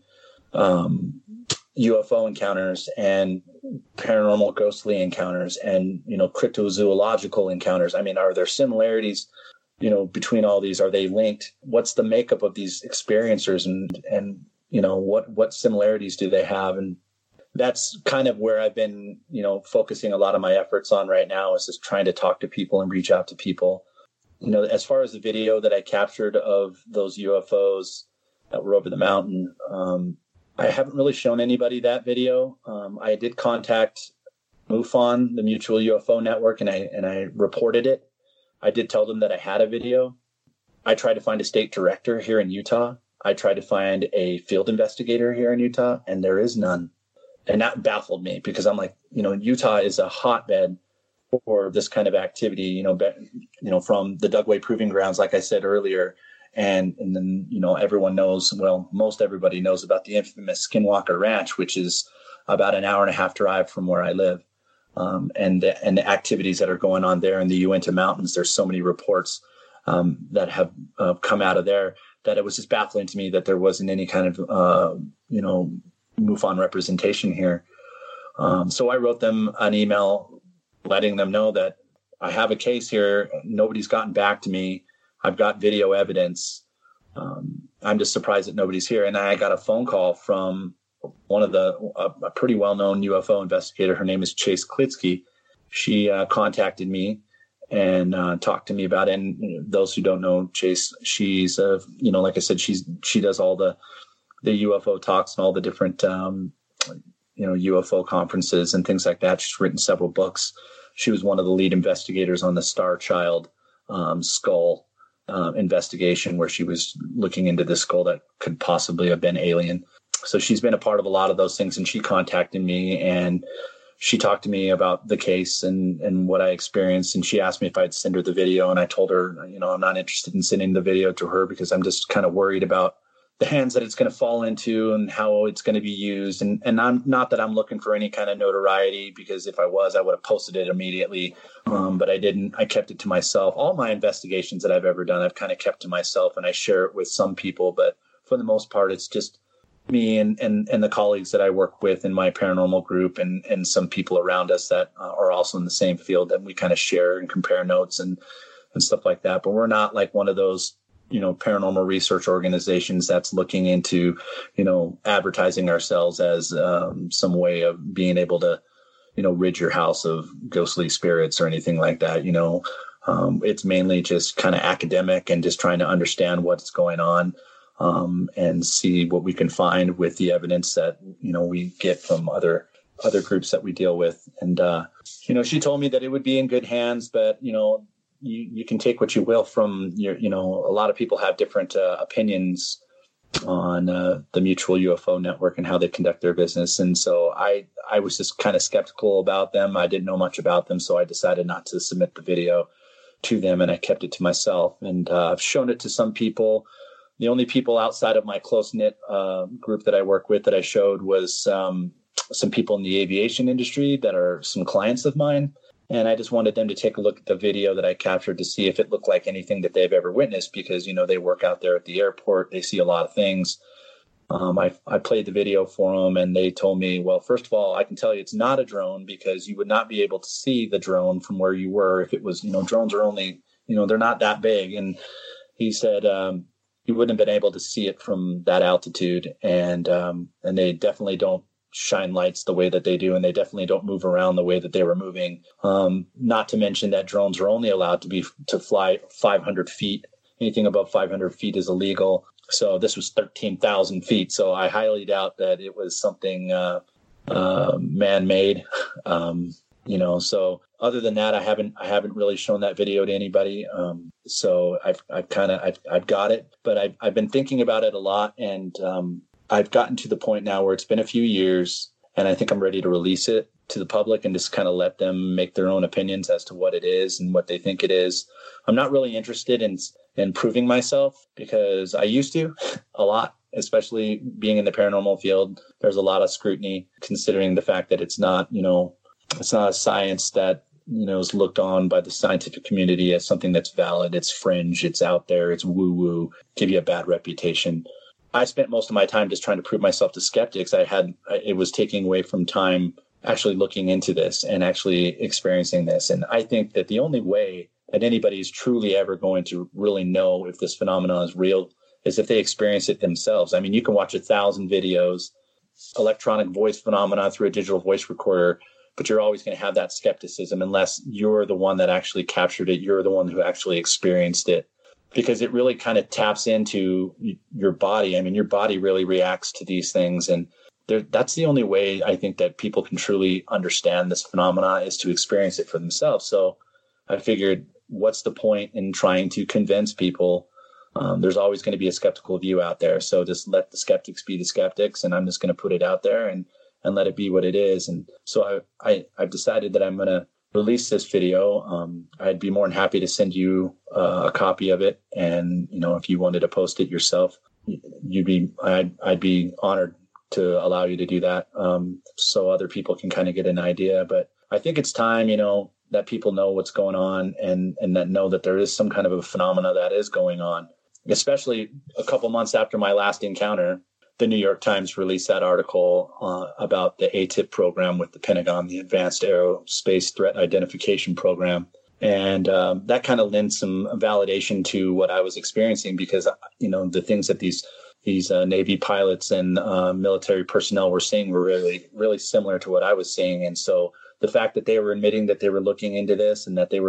UFO encounters and paranormal ghostly encounters and, cryptozoological encounters? I mean, are there similarities, between all these? Are they linked? What's the makeup of these experiencers, and what similarities do they have? And that's kind of where I've been, focusing a lot of my efforts on right now, is just trying to talk to people and reach out to people. As far as the video that I captured of those UFOs that were over the mountain, I haven't really shown anybody that video. I did contact MUFON, the Mutual UFO Network, and I reported it. I did tell them that I had a video. I tried to find a state director here in Utah. I tried to find a field investigator here in Utah, and there is none. And that baffled me, because I'm like, Utah is a hotbed for this kind of activity, from the Dugway Proving Grounds, like I said earlier. And then, everyone knows, most everybody knows about the infamous Skinwalker Ranch, which is about an hour and a half drive from where I live. And the activities that are going on there in the Uinta Mountains. There's so many reports that have come out of there, that it was just baffling to me that there wasn't any kind of, MUFON representation here. So I wrote them an email letting them know that I have a case here. Nobody's gotten back to me. I've got video evidence. I'm just surprised that nobody's here. And I got a phone call from one of a pretty well-known UFO investigator. Her name is Chase Klitsky. She contacted me and talked to me about it. And those who don't know Chase, she's, like I said, she does all the UFO talks and all the different, UFO conferences and things like that. She's written several books. She was one of the lead investigators on the Star Child skull investigation, where she was looking into this skull that could possibly have been alien. So she's been a part of a lot of those things, and she contacted me and she talked to me about the case and what I experienced. And she asked me if I'd send her the video. And I told her, I'm not interested in sending the video to her, because I'm just kind of worried about the hands that it's going to fall into and how it's going to be used. And I'm not that I'm looking for any kind of notoriety, because if I was, I would have posted it immediately. But I didn't. I kept it to myself. All my investigations that I've ever done, I've kind of kept to myself, and I share it with some people. But for the most part, it's just me and the colleagues that I work with in my paranormal group, and some people around us that are also in the same field, that we kind of share and compare notes and stuff like that. But we're not like one of those, paranormal research organizations that's looking into, advertising ourselves as some way of being able to, rid your house of ghostly spirits or anything like that. It's mainly just kind of academic and just trying to understand what's going on, and see what we can find with the evidence that, we get from other groups that we deal with. And, she told me that it would be in good hands, but, you can take what you will from your, a lot of people have different opinions on the Mutual UFO Network and how they conduct their business. And so I was just kind of skeptical about them. I didn't know much about them, so I decided not to submit the video to them, and I kept it to myself. And I've shown it to some people. The only people outside of my close-knit group that I work with that I showed was some people in the aviation industry that are some clients of mine. And I just wanted them to take a look at the video that I captured to see if it looked like anything that they've ever witnessed, because, they work out there at the airport. They see a lot of things. I played the video for them, and they told me, well, first of all, I can tell you it's not a drone, because you would not be able to see the drone from where you were if it was, drones are only, they're not that big. And he said you wouldn't have been able to see it from that altitude. And they definitely don't shine lights the way that they do, and they definitely don't move around the way that they were moving. Not to mention that drones are only allowed to fly 500 feet. Anything above 500 feet is illegal. So this was 13,000 feet. So I highly doubt that it was something man-made. So other than that, I haven't really shown that video to anybody. So I've got it, but I've been thinking about it a lot, and I've gotten to the point now where it's been a few years, and I think I'm ready to release it to the public and just kind of let them make their own opinions as to what it is and what they think it is. I'm not really interested in proving myself, because I used to a lot, especially being in the paranormal field. There's a lot of scrutiny, considering the fact that it's not a science that, is looked on by the scientific community as something that's valid. It's fringe, it's out there, it's woo-woo, give you a bad reputation. I spent most of my time just trying to prove myself to skeptics. It was taking away from time actually looking into this and actually experiencing this. And I think that the only way that anybody is truly ever going to really know if this phenomenon is real is if they experience it themselves. I mean, you can watch 1,000 videos, electronic voice phenomena through a digital voice recorder, but you're always going to have that skepticism unless you're the one that actually captured it. You're the one who actually experienced it. Because it really kind of taps into your body. I mean, your body really reacts to these things. And that's the only way I think that people can truly understand this phenomena, is to experience it for themselves. So I figured, what's the point in trying to convince people? There's always going to be a skeptical view out there. So just let the skeptics be the skeptics. And I'm just going to put it out there and let it be what it is. And so I've decided that I'm going to release this video. I'd be more than happy to send you a copy of it. And, if you wanted to post it yourself, I'd be honored to allow you to do that. So other people can kind of get an idea. But I think it's time, that people know what's going on, and that know that there is some kind of a phenomena that is going on, especially a couple months after my last encounter. The New York Times released that article about the ATIP program with the Pentagon, the Advanced Aerospace Threat Identification Program. And that kind of lends some validation to what I was experiencing, because, the things that these Navy pilots and military personnel were saying were really, really similar to what I was saying. And so the fact that they were admitting that they were looking into this, and that they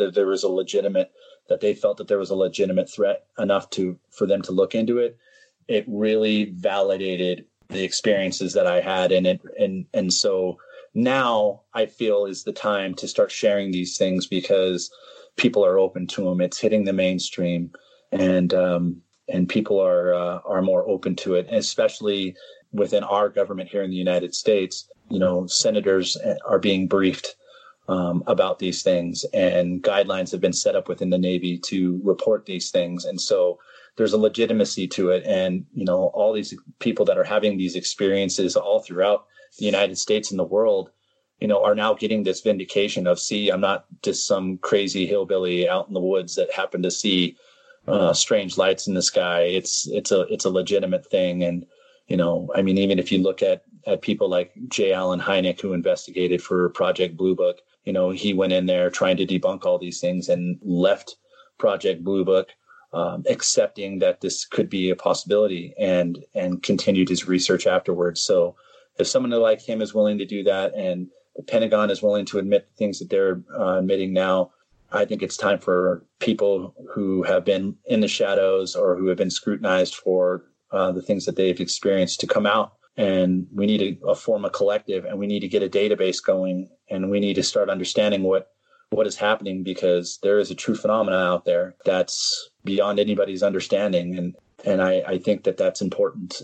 felt that there was a legitimate threat enough for them to look into it, it really validated the experiences that I had in it. And so now I feel is the time to start sharing these things, because people are open to them. It's hitting the mainstream, and people are more open to it, especially within our government here in the United States. Senators are being briefed about these things, and guidelines have been set up within the Navy to report these things. And so there's a legitimacy to it. And, all these people that are having these experiences all throughout the United States and the world, are now getting this vindication of, see, I'm not just some crazy hillbilly out in the woods that happened to see strange lights in the sky. It's a legitimate thing. And, even if you look at people like J. Allen Hynek, who investigated for Project Blue Book, he went in there trying to debunk all these things and left Project Blue Book accepting that this could be a possibility and continued his research afterwards. So if someone like him is willing to do that, and the Pentagon is willing to admit the things that they're admitting now, I think it's time for people who have been in the shadows or who have been scrutinized for the things that they've experienced to come out. And we need to form a collective, and we need to get a database going, and we need to start understanding what is happening, because there is a true phenomena out there that's beyond anybody's understanding. And I think that that's important.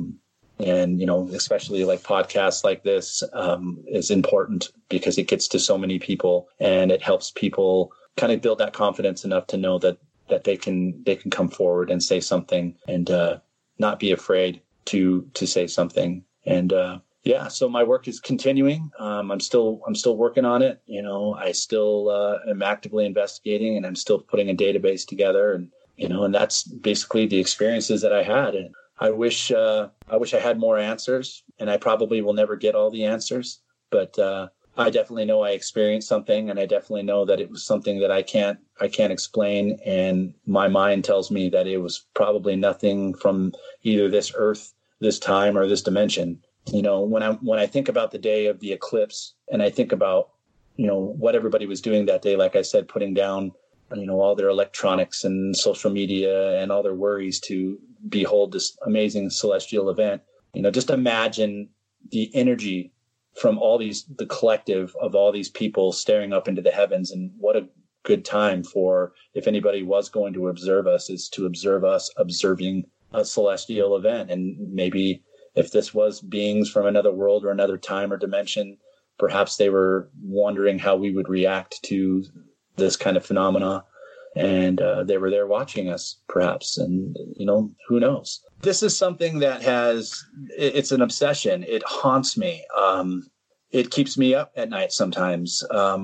And, especially like podcasts like this is important because it gets to so many people, and it helps people kind of build that confidence enough to know that they can come forward and say something, and not be afraid to say something. And so my work is continuing. I'm still working on it. I still am actively investigating, and I'm still putting a database together. And and that's basically the experiences that I had. And I wish I had more answers, and I probably will never get all the answers. But I definitely know I experienced something, and I definitely know that it was something that I can't explain. And my mind tells me that it was probably nothing from either this earth, this time, or this dimension. When I think about the day of the eclipse, and I think about what everybody was doing that day, like I said, putting down all their electronics and social media and all their worries to behold this amazing celestial event. Just imagine the energy from the collective of all these people staring up into the heavens. And what a good time for, if anybody was going to observe us, is to observe us observing a celestial event. And maybe if this was beings from another world or another time or dimension, perhaps they were wondering how we would react to this kind of phenomena. And they were there watching us, perhaps. And, who knows? This is something that it's an obsession. It haunts me. It keeps me up at night sometimes.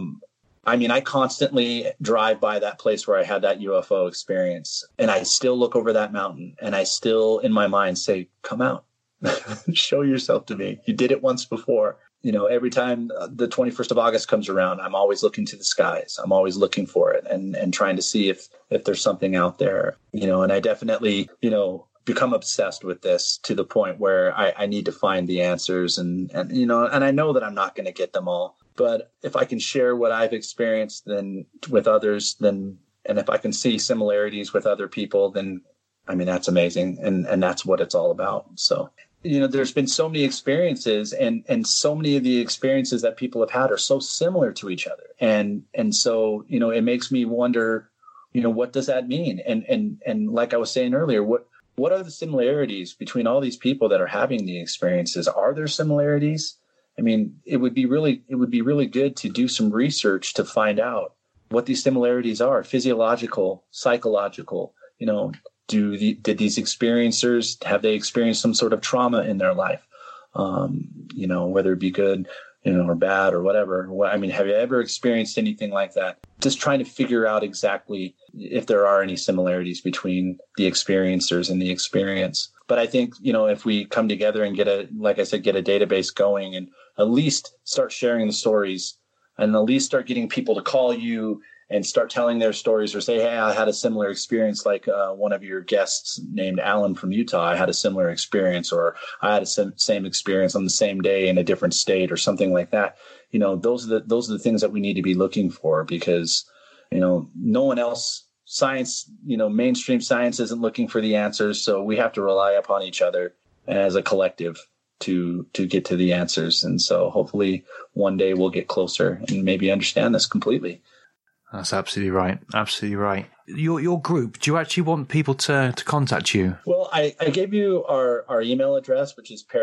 I constantly drive by that place where I had that UFO experience, and I still look over that mountain, and I still, in my mind, say, come out, show yourself to me. You did it once before. Every time the 21st of August comes around, I'm always looking to the skies. I'm always looking for it and trying to see if there's something out there, and I definitely, become obsessed with this to the point where I need to find the answers and I know that I'm not going to get them all, but if I can share what I've experienced then with others, and if I can see similarities with other people, then that's amazing. And that's what it's all about. So, there's been so many experiences, and so many of the experiences that people have had are so similar to each other. And so, it makes me wonder, what does that mean? And like I was saying earlier, what are the similarities between all these people that are having the experiences? Are there similarities? It would be really good to do some research to find out what these similarities are, physiological, psychological, did these experiencers, have they experienced some sort of trauma in their life? Whether it be good, or bad or whatever. Have you ever experienced anything like that? Just trying to figure out exactly if there are any similarities between the experiencers and the experience. But I think, if we come together and get a database going, and at least start sharing the stories, and at least start getting people to call you and start telling their stories, or say, hey, I had a similar experience, like one of your guests named Alan from Utah. I had a similar experience, or I had a same experience on the same day in a different state, or something like that. Those are the things that we need to be looking for, because, no one else, science, mainstream science isn't looking for the answers. So we have to rely upon each other as a collective to get to the answers. And so hopefully one day we'll get closer and maybe understand this completely. That's absolutely right. Absolutely right. Your group, do you actually want people to contact you? Well, I gave you our email address, which is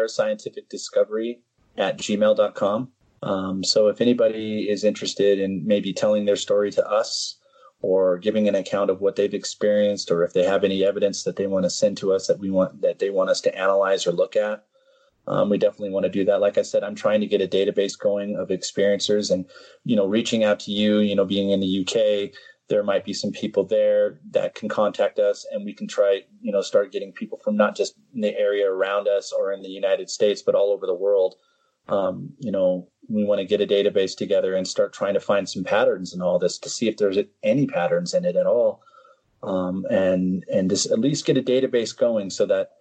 parascientificdiscovery@gmail.com. So if anybody is interested in maybe telling their story to us, or giving an account of what they've experienced, or if they have any evidence that they want to send to us that they want us to analyze or look at, we definitely want to do that. Like I said, I'm trying to get a database going of experiencers, and, reaching out to you, being in the UK, there might be some people there that can contact us, and we can try, start getting people from not just in the area around us or in the United States, but all over the world. We want to get a database together and start trying to find some patterns in all this, to see if there's any patterns in it at all. and just at least get a database going so that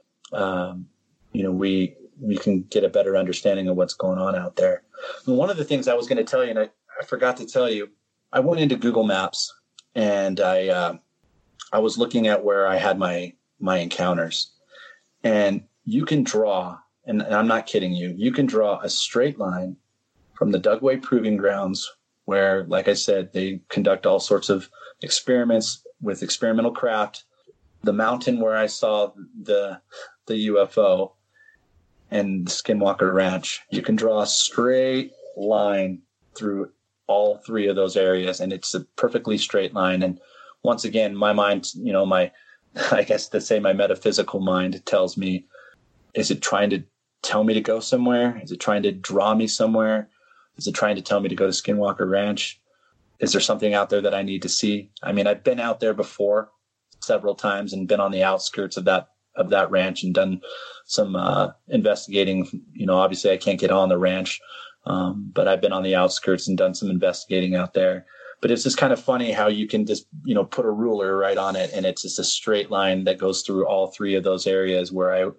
we can get a better understanding of what's going on out there. And one of the things I was going to tell you, and I forgot to tell you, I went into Google Maps and I was looking at where I had my encounters, and you can draw, and I'm not kidding you, you can draw a straight line from the Dugway Proving Grounds, where, like I said, they conduct all sorts of experiments with experimental craft, the mountain where I saw the UFO, and Skinwalker Ranch. You can draw a straight line through all three of those areas, and it's a perfectly straight line. And once again, my mind, I guess to say my metaphysical mind tells me, is it trying to tell me to go somewhere? Is it trying to draw me somewhere? Is it trying to tell me to go to Skinwalker Ranch? Is there something out there that I need to see? I mean, I've been out there before several times and been on the outskirts of that ranch and done some investigating. Obviously I can't get on the ranch, but I've been on the outskirts and done some investigating out there. But it's just kind of funny how you can just, put a ruler right on it, and it's just a straight line that goes through all three of those areas where I,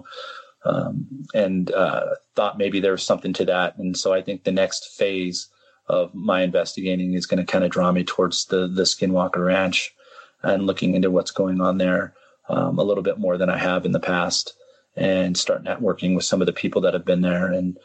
thought maybe there was something to that. And so I think the next phase of my investigating is going to kind of draw me towards the Skinwalker Ranch and looking into what's going on there a little bit more than I have in the past, and start networking with some of the people that have been there. And,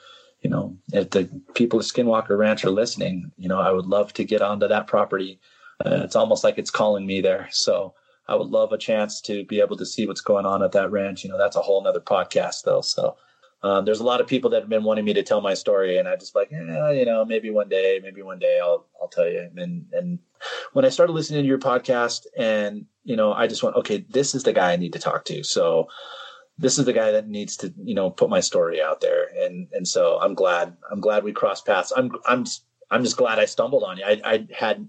if the people at Skinwalker Ranch are listening, I would love to get onto that property. It's almost like it's calling me there. So I would love a chance to be able to see what's going on at that ranch. That's a whole nother podcast though. So there's a lot of people that have been wanting me to tell my story, and I just like, maybe one day I'll tell you. And when I started listening to your podcast, and, I just went, okay, this is the guy I need to talk to. So this is the guy that needs to, put my story out there. And so I'm glad we crossed paths. I'm just glad I stumbled on you. I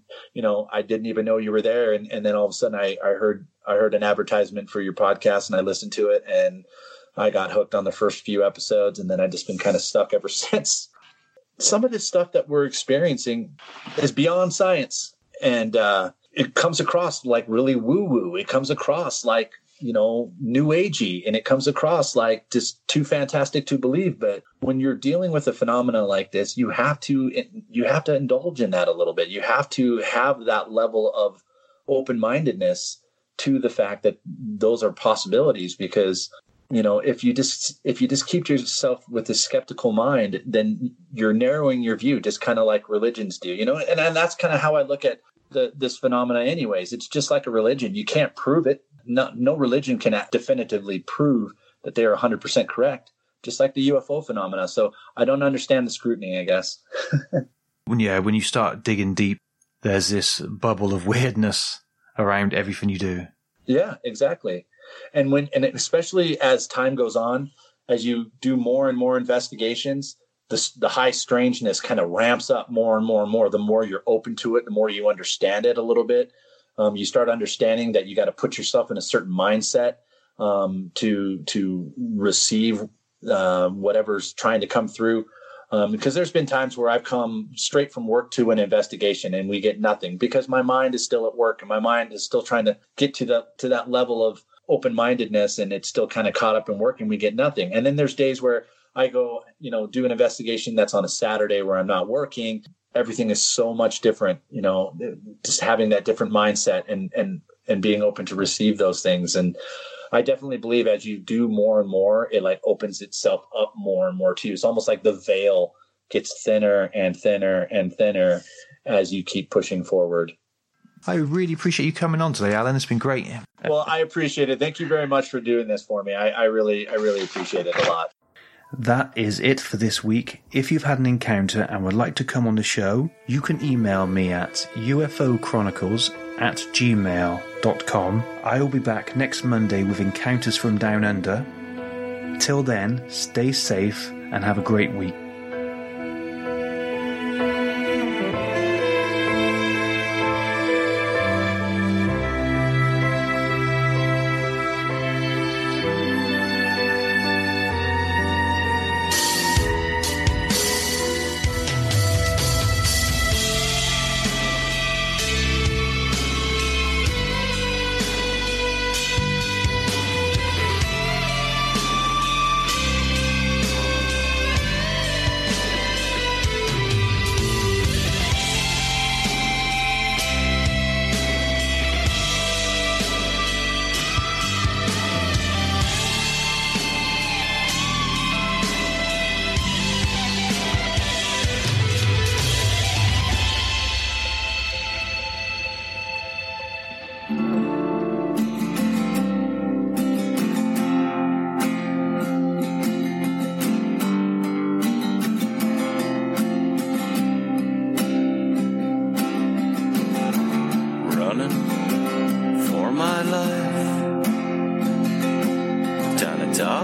didn't even know you were there. And then all of a sudden I heard an advertisement for your podcast, and I listened to it, and I got hooked on the first few episodes, and then I've just been kind of stuck ever since. Some of this stuff that we're experiencing is beyond science, and it comes across like really woo-woo. It comes across like, new agey, and it comes across like just too fantastic to believe. But when you're dealing with a phenomena like this, you have to indulge in that a little bit. You have to have that level of open-mindedness to the fact that those are possibilities, because if you just keep yourself with a skeptical mind, then you're narrowing your view, just kind of like religions do, and that's kind of how I look at this phenomena anyways. It's just like a religion. You can't prove it. No religion can definitively prove that they are 100% correct, just like the UFO phenomena. So I don't understand the scrutiny, I guess. When you start digging deep, there's this bubble of weirdness around everything you do. Yeah, exactly. And especially as time goes on, as you do more and more investigations, the high strangeness kind of ramps up more and more and more. The more you're open to it, the more you understand it a little bit. You start understanding that you got to put yourself in a certain mindset to receive whatever's trying to come through. Because there's been times where I've come straight from work to an investigation and we get nothing, because my mind is still at work and my mind is still trying to get to that level of open-mindedness, and it's still kind of caught up in work and we get nothing. And then there's days where I go, do an investigation that's on a Saturday where I'm not working. Everything is so much different, just having that different mindset and being open to receive those things. And I definitely believe as you do more and more, it like opens itself up more and more too. It's almost like the veil gets thinner and thinner and thinner as you keep pushing forward. I really appreciate you coming on today, Alan. It's been great. Well, I appreciate it. Thank you very much for doing this for me. I really appreciate it a lot. That is it for this week. If you've had an encounter and would like to come on the show, you can email me at ufochronicles@gmail.com. I will be back next Monday with Encounters from Down Under. Till then, stay safe and have a great week.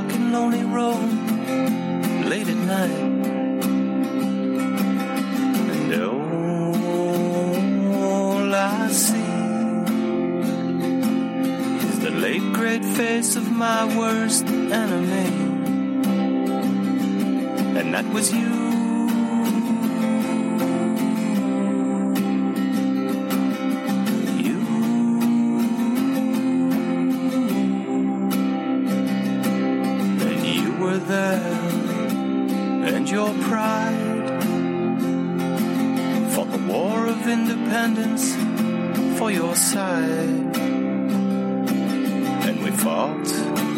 dark and lonely road late at night. And all I see is the late great face of my worst enemy. And that was you. Your pride fought the war of independence for your side, and we fought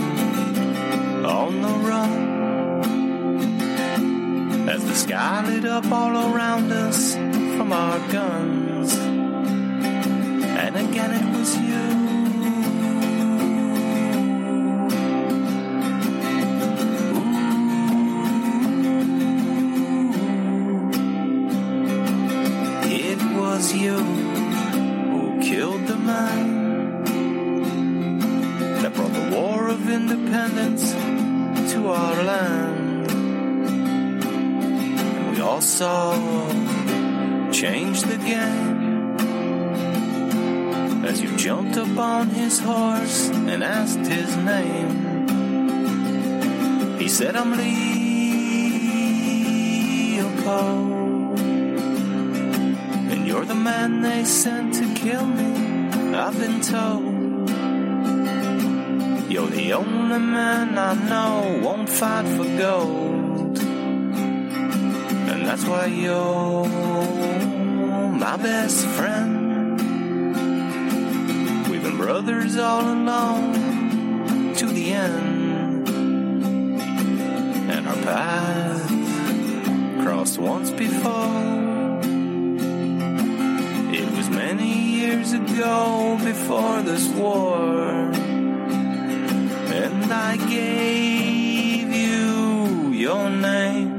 on the run as the sky lit up all around us from our guns, and again it was you. You who killed the man that brought the war of independence to our land. And we all saw change the game as you jumped up on his horse and asked his name. He said, I'm Leopold. You're the man they sent to kill me, I've been told. You're the only man I know won't fight for gold. And that's why you're my best friend. We've been brothers all along to the end. And our paths crossed once before. Many years ago, before this war, and I gave you your name.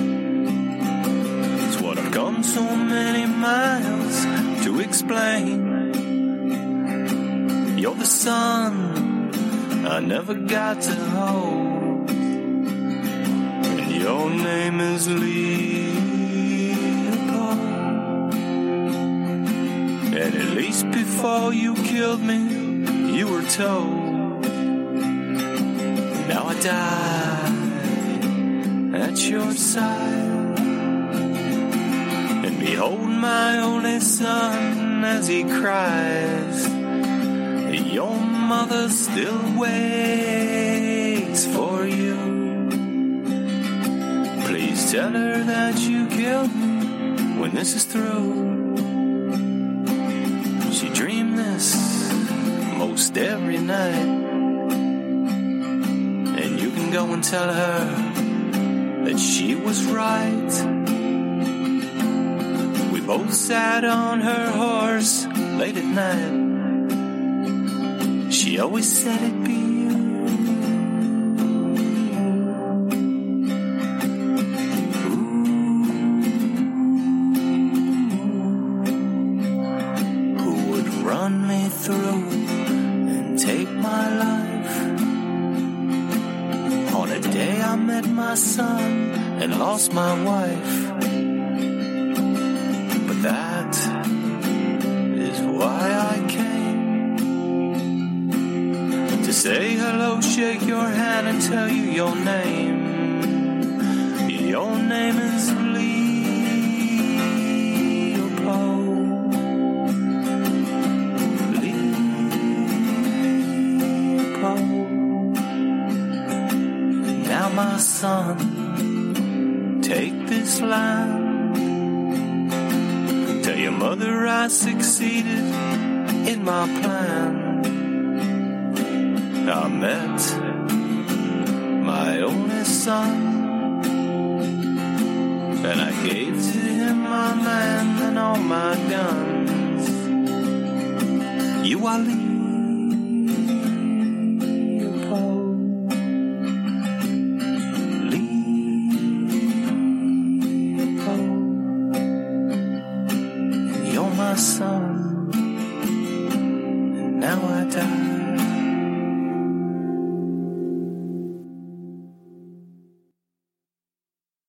It's what I've come so many miles to explain. You're the son I never got to hold, and your name is Lee. And at least before you killed me, you were told. Now I die at your side, and behold my only son as he cries. Your mother still waits for you. Please tell her that you killed me when this is through. She dreamed this most every night, and you can go and tell her that she was right. We both sat on her horse late at night. She always said it'd be you. Through and take my life. On a day I met my son and lost my wife. But that is why I came, to say hello, shake your hand and tell you your name. Your name is Leopold. Now my son, take this land. Tell your mother I succeeded in my plan. I met my only son, and I gave to him my land and all my guns. You are Leopold. You're my son.